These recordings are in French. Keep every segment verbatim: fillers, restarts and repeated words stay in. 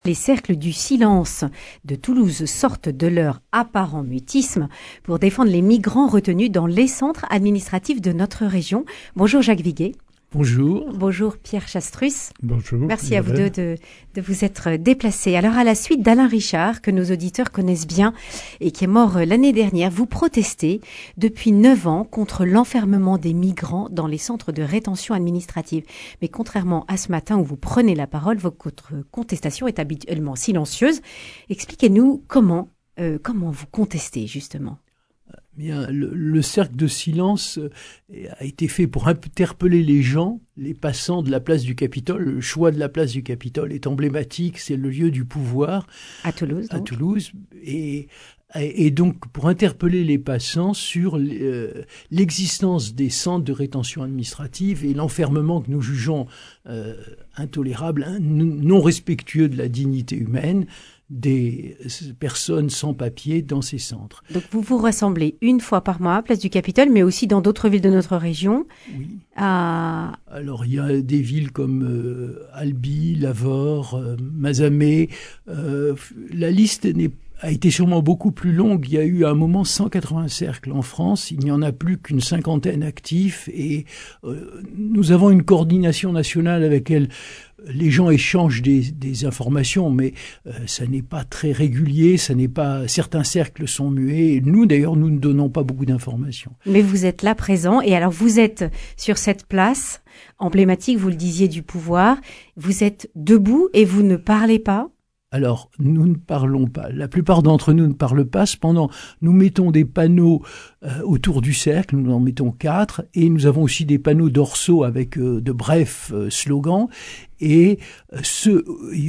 Les cercles du silence de Toulouse sortent de leur apparent mutisme pour défendre les migrants retenus dans les centres administratifs de notre région. Bonjour Jacques Viguet. Bonjour. Bonjour Pierre Chastrus. Bonjour. Merci à vous deux de, de vous être déplacés. Alors à la suite d'Alain Richard, que nos auditeurs connaissent bien et qui est mort l'année dernière, vous protestez depuis neuf ans contre l'enfermement des migrants dans les centres de rétention administrative. Mais contrairement à ce matin où vous prenez la parole, votre contestation est habituellement silencieuse. Expliquez-nous comment, euh, comment vous contestez justement. Bien, le, le cercle de silence a été fait pour interpeller les gens, les passants de la place du Capitole. Le choix de la place du Capitole est emblématique, c'est le lieu du pouvoir. À Toulouse, donc. À Toulouse. Et, et donc, pour interpeller les passants sur euh, l'existence des centres de rétention administrative et l'enfermement que nous jugeons euh, intolérable, hein, non respectueux de la dignité humaine, des personnes sans papier dans ces centres. Donc vous vous rassemblez une fois par mois à Place du Capitole, mais aussi dans d'autres villes de notre région. Oui. À... Alors il y a des villes comme euh, Albi, Lavore, euh, Mazamet. Euh, la liste n'est a été sûrement beaucoup plus longue. Il y a eu à un moment cent quatre-vingts cercles en France. Il n'y en a plus qu'une cinquantaine actifs et euh, nous avons une coordination nationale avec laquelle les gens échangent des, des informations, mais euh, ça n'est pas très régulier, ça n'est pas. Certains cercles sont muets. Nous, d'ailleurs, nous ne donnons pas beaucoup d'informations. Mais vous êtes là présent, et alors vous êtes sur cette place emblématique, vous le disiez, du pouvoir. Vous êtes debout et vous ne parlez pas. Alors, nous ne parlons pas. La plupart d'entre nous ne parlent pas. Cependant, nous mettons des panneaux euh, autour du cercle. Nous en mettons quatre. Et nous avons aussi des panneaux dorsaux avec euh, de brefs euh, slogans. Et ce,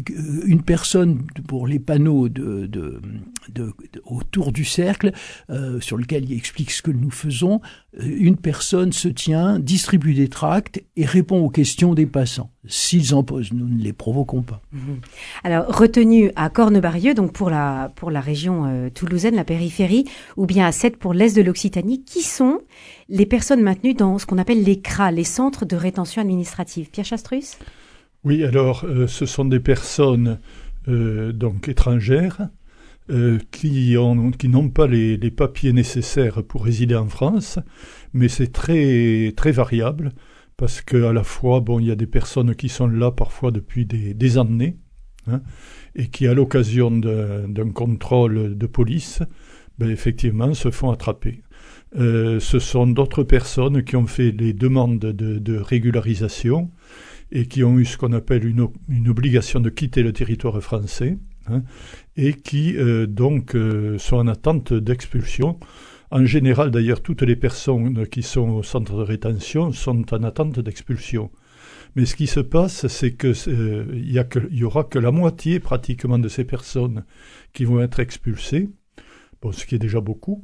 une personne, pour les panneaux de, de, de, de, autour du cercle, euh, sur lequel il explique ce que nous faisons, une personne se tient, distribue des tracts et répond aux questions des passants. S'ils en posent, nous ne les provoquons pas. Mmh. Alors, retenu à Cornebarieux, donc pour la, pour la région euh, toulousaine, la périphérie, ou bien à Sète pour l'est de l'Occitanie, qui sont les personnes maintenues dans ce qu'on appelle les C R A, les centres de rétention administrative? Pierre Chastrus? Oui, alors euh, ce sont des personnes euh, donc étrangères euh, qui ont, qui n'ont pas les, les papiers nécessaires pour résider en France, mais c'est très très variable parce que à la fois bon il y a des personnes qui sont là parfois depuis des, des années hein, et qui à l'occasion de, d'un contrôle de police, ben, effectivement se font attraper. Euh, ce sont d'autres personnes qui ont fait les demandes de, de régularisation et qui ont eu ce qu'on appelle une, une obligation de quitter le territoire français, hein, et qui euh, donc euh, sont en attente d'expulsion. En général, d'ailleurs, toutes les personnes qui sont au centre de rétention sont en attente d'expulsion. Mais ce qui se passe, c'est que euh, il y a que, il y aura que la moitié pratiquement de ces personnes qui vont être expulsées, bon, ce qui est déjà beaucoup.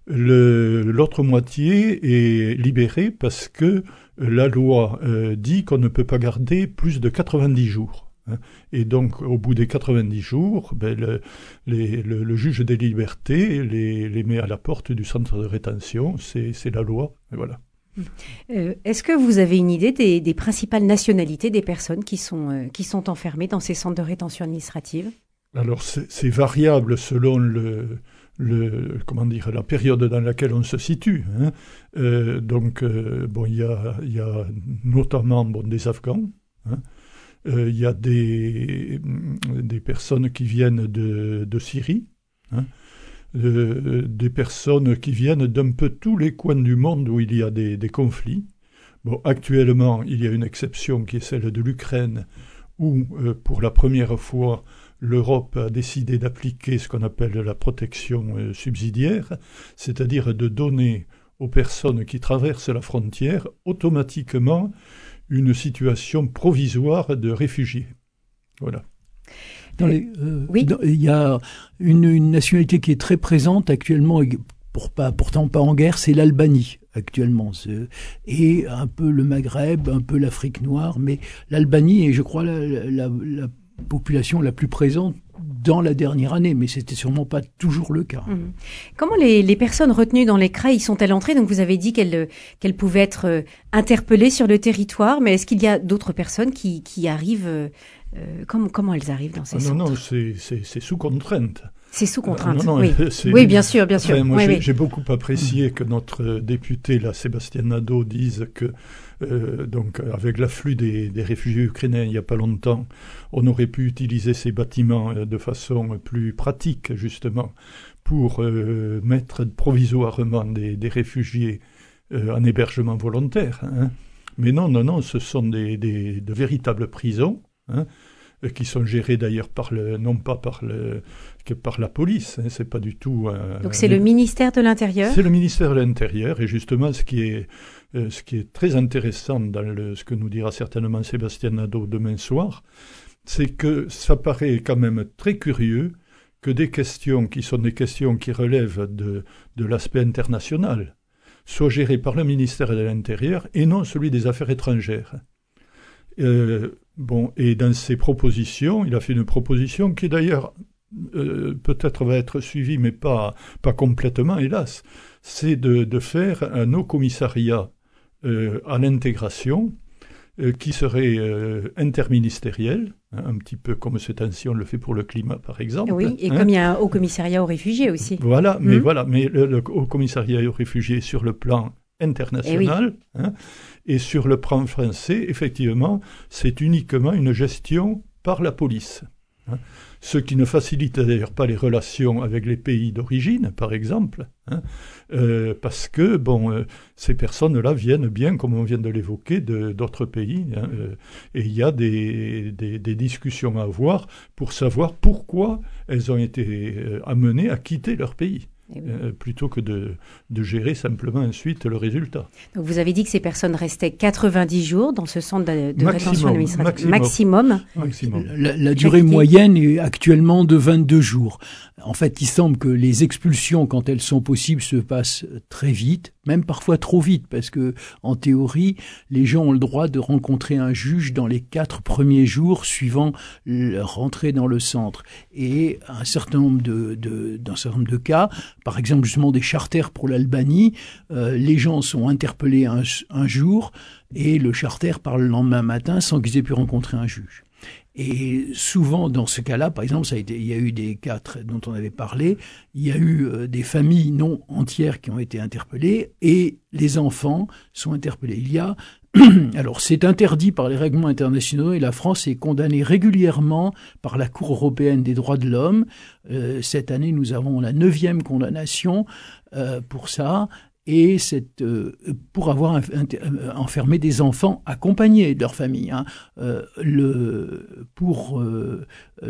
Le, l'autre moitié est libérée parce que la loi euh, dit qu'on ne peut pas garder plus de quatre-vingt-dix jours. Hein. Et donc, au bout des quatre-vingt-dix jours, ben, le, les, le, le juge des libertés les, les met à la porte du centre de rétention. C'est, c'est la loi. Et voilà. Euh, est-ce que vous avez une idée des, des principales nationalités des personnes qui sont, euh, qui sont enfermées dans ces centres de rétention administrative? Alors, c'est, c'est variable selon le... Le, comment dire, la période dans laquelle on se situe. Hein. Euh, donc, euh, bon, il y a, y a notamment bon, des Afghans. Hein. Euh, il y a des, des personnes qui viennent de, de Syrie. Hein. Euh, des personnes qui viennent d'un peu tous les coins du monde où il y a des, des conflits. Bon, actuellement, il y a une exception qui est celle de l'Ukraine, où, euh, pour la première fois, l'Europe a décidé d'appliquer ce qu'on appelle la protection euh, subsidiaire, c'est-à-dire de donner aux personnes qui traversent la frontière automatiquement une situation provisoire de réfugiés. Voilà. Dans les, euh, oui. dans, il y a une, une nationalité qui est très présente actuellement, pour pas, pourtant pas en guerre, c'est l'Albanie actuellement, c'est, et un peu le Maghreb, un peu l'Afrique noire, mais l'Albanie est, je crois, la, la, la population la plus présente dans la dernière année, mais c'était sûrement pas toujours le cas. Mmh. Comment les, les personnes retenues dans les C R A y sont-elles entrées? Donc vous avez dit qu'elles, qu'elles pouvaient être interpellées sur le territoire, mais est-ce qu'il y a d'autres personnes qui, qui arrivent euh, comment, comment elles arrivent dans ces ah, centres? Non, non, c'est, c'est, c'est sous contrainte. C'est sous contrainte, euh, non, non, oui. C'est, oui, bien sûr, bien sûr. Enfin, moi, oui, j'ai, oui. j'ai beaucoup apprécié que notre député, là, Sébastien Nadeau, dise que, euh, donc, avec l'afflux des, des réfugiés ukrainiens il n'y a pas longtemps, on aurait pu utiliser ces bâtiments de façon plus pratique, justement, pour euh, mettre provisoirement des, des réfugiés euh, en hébergement volontaire. Hein. Mais non, non, non, ce sont des, des, de véritables prisons, hein, qui sont gérées d'ailleurs par le, non pas par le, que par la police. Hein, c'est pas du tout. Un, Donc c'est un, le ministère de l'Intérieur. C'est le ministère de l'Intérieur, et justement, ce qui est, euh, ce qui est très intéressant dans le, ce que nous dira certainement Sébastien Nadeau demain soir, c'est que ça paraît quand même très curieux que des questions qui sont des questions qui relèvent de, de l'aspect international soient gérées par le ministère de l'Intérieur et non celui des Affaires étrangères. Euh, bon, et dans ses propositions, il a fait une proposition qui d'ailleurs euh, peut-être va être suivie, mais pas, pas complètement, hélas. C'est de, de faire un haut commissariat euh, à l'intégration euh, qui serait euh, interministériel, hein, un petit peu comme cette temps-ci on le fait pour le climat, par exemple. Oui, et hein. comme il y a un haut commissariat aux réfugiés aussi. Voilà, Mmh. mais voilà, mais le, le haut commissariat aux réfugiés sur le plan international, Eh oui. hein, et sur le plan français, effectivement, c'est uniquement une gestion par la police. Hein, ce qui ne facilite d'ailleurs pas les relations avec les pays d'origine, par exemple, hein, euh, parce que bon, euh, ces personnes-là viennent bien, comme on vient de l'évoquer, de, d'autres pays, hein, euh, et il y a des, des, des discussions à avoir pour savoir pourquoi elles ont été euh, amenées à quitter leur pays. Eh oui. Euh, plutôt que de, de gérer simplement ensuite le résultat. Donc vous avez dit que ces personnes restaient quatre-vingt-dix jours dans ce centre de, de Maximum, rétention administrative. maximum. Maximum. Maximum. La, la durée Jacques moyenne est actuellement de vingt-deux jours. En fait, il semble que les expulsions, quand elles sont possibles, se passent très vite, même parfois trop vite, parce que, en théorie, les gens ont le droit de rencontrer un juge dans les quatre premiers jours suivant leur entrée dans le centre. Et un certain nombre de, de, dans un certain nombre de cas, par exemple justement des charters pour l'Albanie, euh, les gens sont interpellés un, un jour et le charter part le lendemain matin sans qu'ils aient pu rencontrer un juge. Et souvent, dans ce cas-là, par exemple, ça a été, il y a eu des cas dont on avait parlé, il y a eu euh, des familles non entières qui ont été interpellées et les enfants sont interpellés. Il y a, alors c'est interdit par les règlements internationaux et la France est condamnée régulièrement par la Cour européenne des droits de l'homme. Euh, cette année, nous avons la neuvième condamnation euh, pour ça. Et c'est euh, pour avoir un, un, enfermé des enfants accompagnés de leur famille. Hein. Euh, le, pour euh,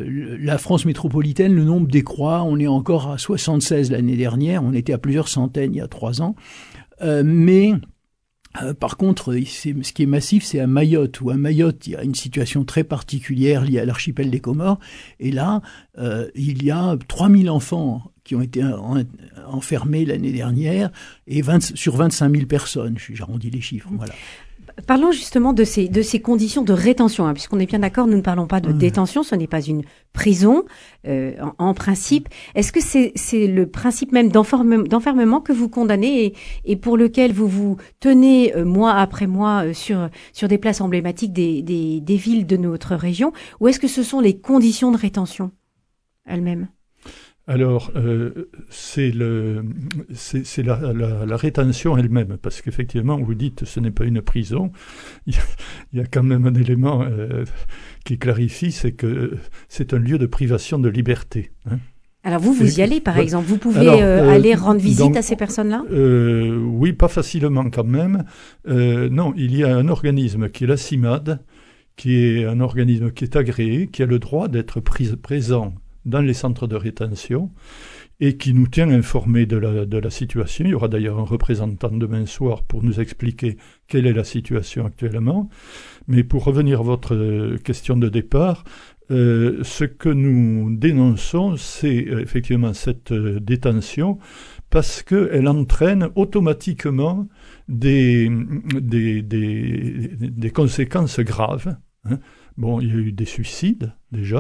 la France métropolitaine, le nombre décroît. On est encore à soixante-seize l'année dernière. On était à plusieurs centaines il y a trois ans. Euh, mais euh, par contre, c'est, ce qui est massif, c'est à Mayotte, où à Mayotte, il y a une situation très particulière liée à l'archipel des Comores. Et là, euh, il y a trois mille enfants qui ont été en, enfermés l'année dernière, et vingt, sur vingt-cinq mille personnes. J'arrondis les chiffres, voilà. Parlons justement de ces, de ces conditions de rétention, hein, puisqu'on est bien d'accord, nous ne parlons pas de mmh. détention, ce n'est pas une prison, euh, en, en principe. Est-ce que c'est, c'est le principe même d'enfermement, d'enfermement que vous condamnez et, et pour lequel vous vous tenez euh, mois après mois euh, sur, sur des places emblématiques des, des, des villes de notre région, ou est-ce que ce sont les conditions de rétention elles-mêmes ? Alors, euh, c'est, le, c'est, c'est la, la, la rétention elle-même, parce qu'effectivement, vous dites ce n'est pas une prison. Il y a, il y a quand même un élément euh, qui clarifie, c'est que c'est un lieu de privation de liberté. Hein. Alors vous, vous y allez par ouais. exemple, vous pouvez Alors, euh, euh, aller rendre visite donc, à ces personnes-là ? euh, Oui, pas facilement quand même. Euh, non, il y a un organisme qui est la CIMAD, qui est un organisme qui est agréé, qui a le droit d'être pris, présent dans les centres de rétention et qui nous tient informés de la, de la situation. Il y aura d'ailleurs un représentant demain soir pour nous expliquer quelle est la situation actuellement. Mais pour revenir à votre question de départ, euh, ce que nous dénonçons, c'est euh, effectivement cette euh, détention parce qu'elle entraîne automatiquement des, des, des, des conséquences graves. Hein. Bon, il y a eu des suicides déjà.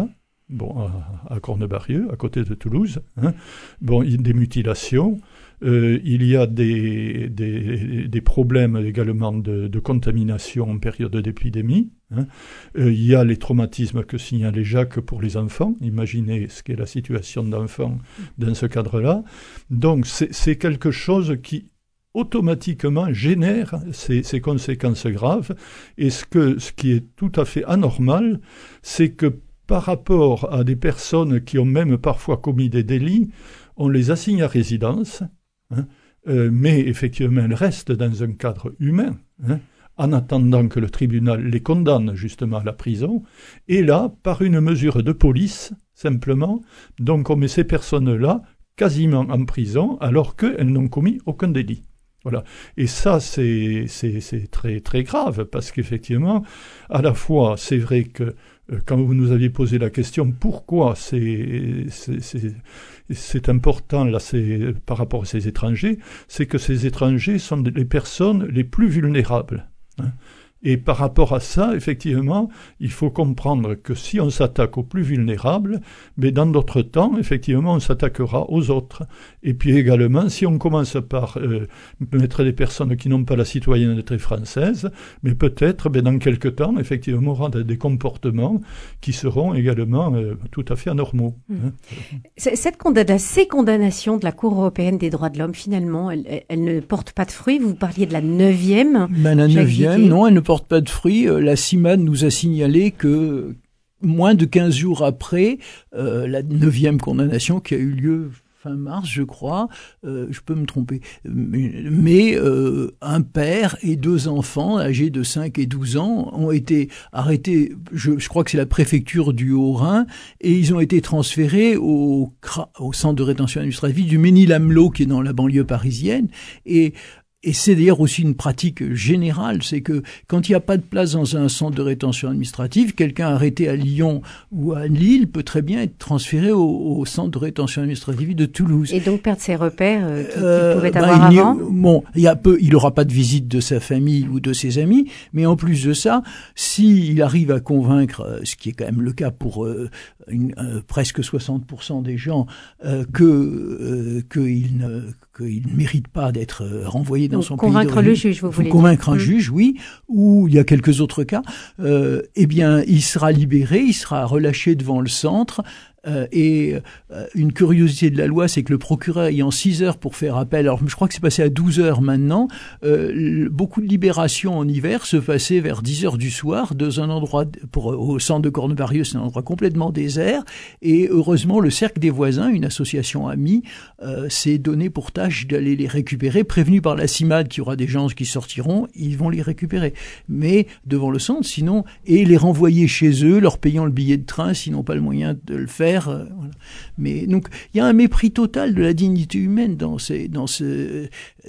bon, à, à Cornebarieux, à côté de Toulouse. Hein. Bon, il y a des mutilations. Euh, il y a des, des, des problèmes également de, de contamination en période d'épidémie. Hein. Euh, il y a les traumatismes que signalait Jacques pour les enfants. Imaginez ce qu'est la situation d'enfants dans ce cadre-là. Donc c'est, c'est quelque chose qui automatiquement génère ces, ces conséquences graves. Et ce, que, ce qui est tout à fait anormal, c'est que par rapport à des personnes qui ont même parfois commis des délits, on les assigne à résidence. Hein, euh, mais effectivement, elles restent dans un cadre humain, hein, en attendant que le tribunal les condamne justement à la prison. Et là, par une mesure de police, simplement, donc on met ces personnes-là quasiment en prison alors qu'elles n'ont commis aucun délit. Voilà. Et ça, c'est, c'est, c'est très, très grave, parce qu'effectivement, à la fois, c'est vrai que quand vous nous aviez posé la question pourquoi c'est, c'est, c'est, c'est important là, c'est, par rapport à ces étrangers, c'est que ces étrangers sont les personnes les plus vulnérables. Hein. Et par rapport à ça, effectivement, il faut comprendre que si on s'attaque aux plus vulnérables, mais dans d'autres temps, effectivement, on s'attaquera aux autres. Et puis également, si on commence par euh, mettre des personnes qui n'ont pas la citoyenneté française, mais peut-être, ben, dans quelque temps, effectivement, on aura des comportements qui seront également euh, tout à fait anormaux. Mmh. Hein. Cette condamna- ces condamnations de la Cour européenne des droits de l'homme, finalement, elles, elles ne portent pas de fruits. Vous parliez de la neuvième. Ben, la neuvième, non, elle ne porte pas de fruits. La CIMAD nous a signalé que moins de quinze jours après euh, la neuvième condamnation qui a eu lieu fin mars, je crois, euh, je peux me tromper, mais, mais euh, un père et deux enfants âgés de cinq et douze ans ont été arrêtés, je, je crois que c'est la préfecture du Haut-Rhin, et ils ont été transférés au, au centre de rétention administrative du Mesnil-Amelot, qui est dans la banlieue parisienne, et Et c'est d'ailleurs aussi une pratique générale, c'est que quand il n'y a pas de place dans un centre de rétention administrative, quelqu'un arrêté à Lyon ou à Lille peut très bien être transféré au, au centre de rétention administrative de Toulouse. Et donc perdre ses repères euh, qu'il, euh, qu'il pouvait bah, avoir il avant. Bon, il y a peu, il n'aura pas de visite de sa famille ou de ses amis, mais en plus de ça, s'il arrive à convaincre, ce qui est quand même le cas pour euh, une, euh, presque soixante pour cent des gens, euh, que euh, qu'il ne qu'il ne mérite pas d'être renvoyé dans Donc, son pays d'origine. Convaincre le juge, vous voulez dire. Convaincre un mmh. juge, oui, ou il y a quelques autres cas, euh, eh bien, il sera libéré, il sera relâché devant le centre. Euh, et euh, une curiosité de la loi, c'est que le procureur ayant six heures pour faire appel, alors je crois que c'est passé à douze heures maintenant, euh, le, beaucoup de libérations en hiver se passaient vers dix heures du soir dans un endroit, pour, au centre de Cornebarieux, c'est un endroit complètement désert, et heureusement le Cercle des voisins, une association amie, euh, s'est donné pour tâche d'aller les récupérer, prévenu par la CIMAD qu'il y aura des gens qui sortiront, ils vont les récupérer, mais devant le centre, sinon, et les renvoyer chez eux, leur payant le billet de train, s'ils n'ont pas le moyen de le faire. Euh, voilà. Mais donc il y a un mépris total de la dignité humaine dans ces, dans ce, euh,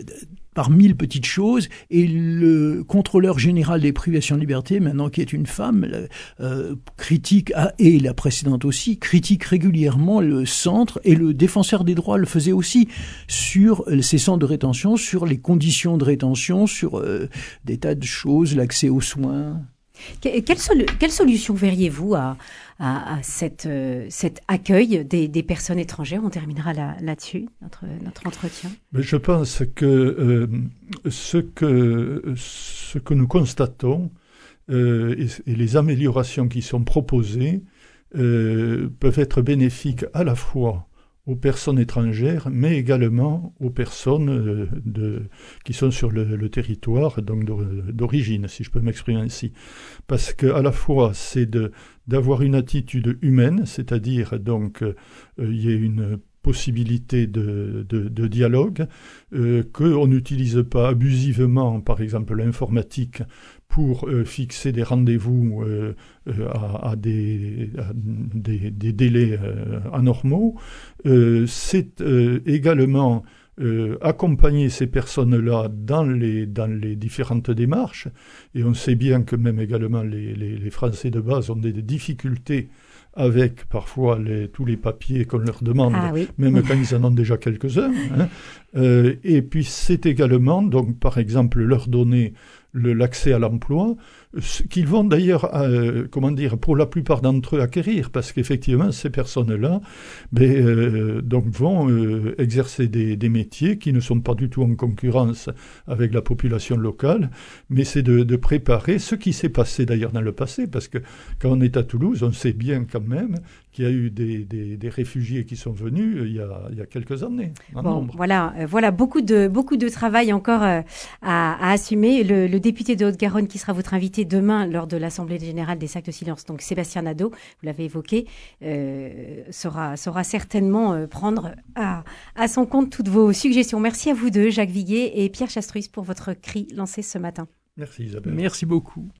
par mille petites choses. Et le contrôleur général des privations de liberté, maintenant qui est une femme, euh, critique ah, et la précédente aussi critique régulièrement le centre, et le défenseur des droits le faisait aussi sur ces centres de rétention, sur les conditions de rétention, sur euh, des tas de choses, l'accès aux soins. Quelle, sol- quelle solution verriez-vous à, à, à cette, euh, cet accueil des, des personnes étrangères? On terminera là, là-dessus, notre, notre entretien. Mais je pense que, euh, ce que ce que nous constatons euh, et, et les améliorations qui sont proposées euh, peuvent être bénéfiques à la fois aux personnes étrangères, mais également aux personnes euh, de, qui sont sur le, le territoire donc d'origine, si je peux m'exprimer ainsi. Parce qu'à la fois, c'est de, d'avoir une attitude humaine, c'est-à-dire donc euh, il y a une possibilité de, de, de dialogue, euh, qu'on n'utilise pas abusivement, par exemple l'informatique, pour euh, fixer des rendez-vous euh, euh, à, à, des, à des, des délais euh, anormaux. Euh, c'est euh, également euh, accompagner ces personnes-là dans les, dans les différentes démarches. Et on sait bien que même également les, les, les Français de base ont des, des difficultés avec parfois les, tous les papiers qu'on leur demande, ah, oui. même quand ils en ont déjà quelques-uns. Hein. Euh, et puis c'est également, donc par exemple, leur donner le, l'accès à l'emploi. qu'ils vont d'ailleurs, euh, comment dire, pour la plupart d'entre eux acquérir, parce qu'effectivement, ces personnes-là ben, euh, donc vont euh, exercer des, des métiers qui ne sont pas du tout en concurrence avec la population locale, mais c'est de, de préparer ce qui s'est passé d'ailleurs dans le passé, parce que quand on est à Toulouse, on sait bien quand même qu'il y a eu des, des, des réfugiés qui sont venus euh, il, y a, il y a quelques années. En bon, nombre. voilà, euh, voilà beaucoup de beaucoup de travail encore euh, à, à assumer. Le, le député de Haute-Garonne qui sera votre invité demain lors de l'Assemblée générale des sacs de silence, donc Sébastien Nadeau, vous l'avez évoqué, euh, saura, saura certainement euh, prendre à, à son compte toutes vos suggestions. Merci à vous deux, Jacques Viguier et Pierre Chastruis, pour votre cri lancé ce matin. Merci Isabelle. Merci beaucoup.